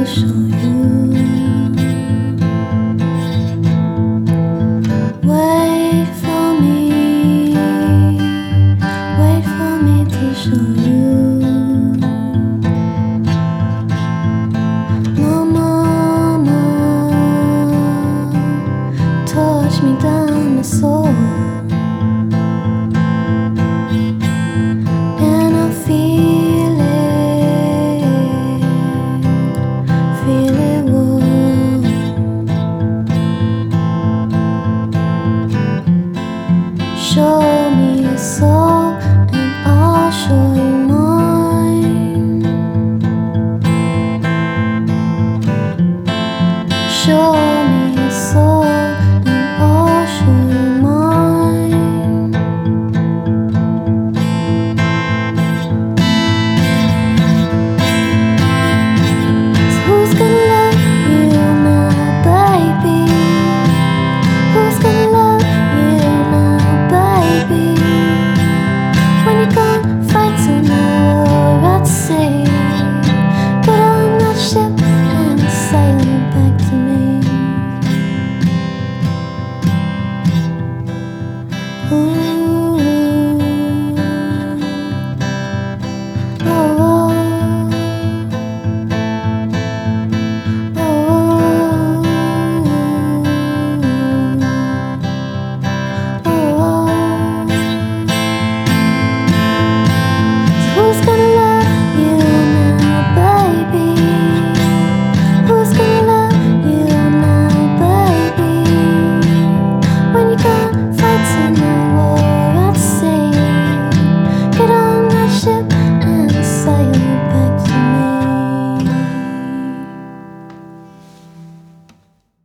show you. Wait for me to show you. Mama, touch me down the soul, and I feel it warm. Show me your soul, and I'll show you mine. Show